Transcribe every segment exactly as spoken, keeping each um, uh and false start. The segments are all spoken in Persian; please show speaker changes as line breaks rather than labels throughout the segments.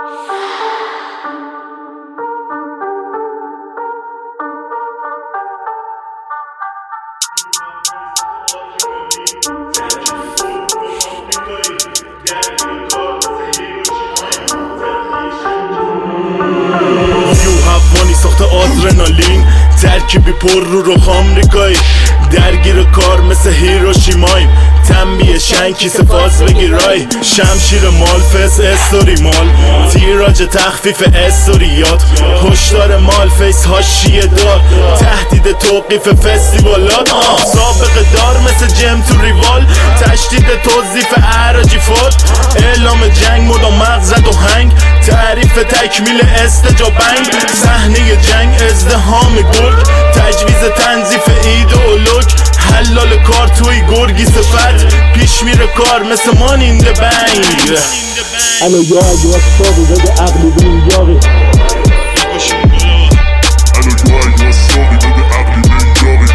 ساخت آدرنالین ترکیبی پر رو رو آمریکایی درگیر کار مثل هیروشیمایم تنبیه شنگ کیسه فاز بگیرای شمشیر مال فس استوری مال تیراج تخفیف استوریات هشدار مال فیس هاشیه دار تهدید توقیف فستیوالات سابقه دار مثل جم تو ریوال تشدید توظیف اعراجی فوت اعلام جنگ مدام مغزد و هنگ تعریف تکمیل استجابنگ صحنه جنگ ازدهام گرگ تجویز تنظیف ایدئولوگ حلال کار توی گرگی صفت پیش میره کار مثل مان این ده بنگ
الو یا اگه سابی بده عقلی به این یاقی
الو یا اگه سابی بده عقلی به این یاقی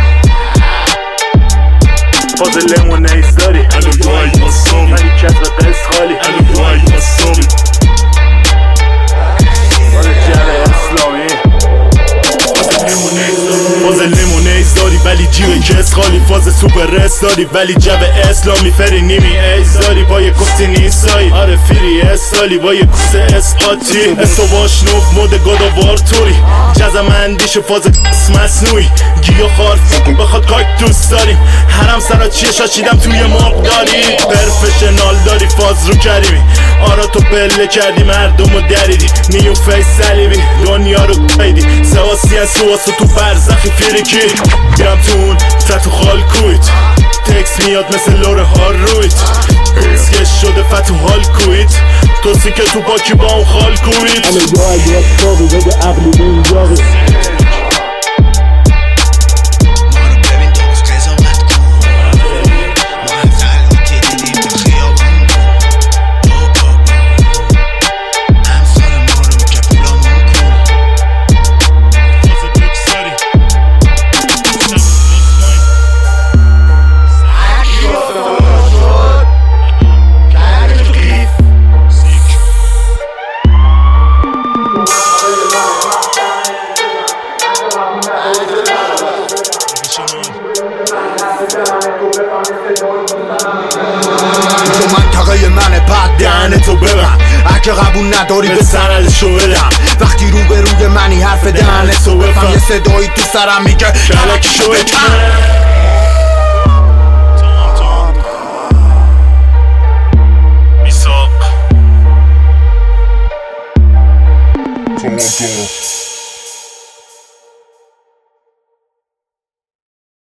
فاز لیمون نیز داری
الو یا اگه سابی
ولی کسب قص خالی
الو یا اگه سابی
فاز جره اسلامی فاز لیمونیز داری ولی جیب کس خالی فاز سوپر رس داری ولی جب اسلامی فری نیمی ایز داری با یه کفتی نیستایی آره فیری استالی با یه کوسه اسقاطی اسو واشنوف مود گاداوار توری جزم اندیش فاز قس مصنوعی گیاه خار فکر بخواد کاکتوس داریم حرم سرا چیه شاشیدم توی مرغ داری پرفشنال داری فاز رو کریمی آرا تو پله کردی مردم رو دریدی نیو فیس سلیبی دنیا رو قیدی سواسیان سواسو تو برزخی فیریکی بیرم تو اون فتو خال کویت تکس میاد مثل لوره ها رویت اسکش شده فتو حال کویت توسی که تو باکی با اون خال کویت
الو یا اگه سابی بده عقلی به این یاقی
تو منطقه منه پد دهنتو ببن اگه قبول نداری به سندشو بدم وقتی رو به روی منی حرف دهنتو بفهم یه صدایی تو سرم میگه کلکشو بکن
میساق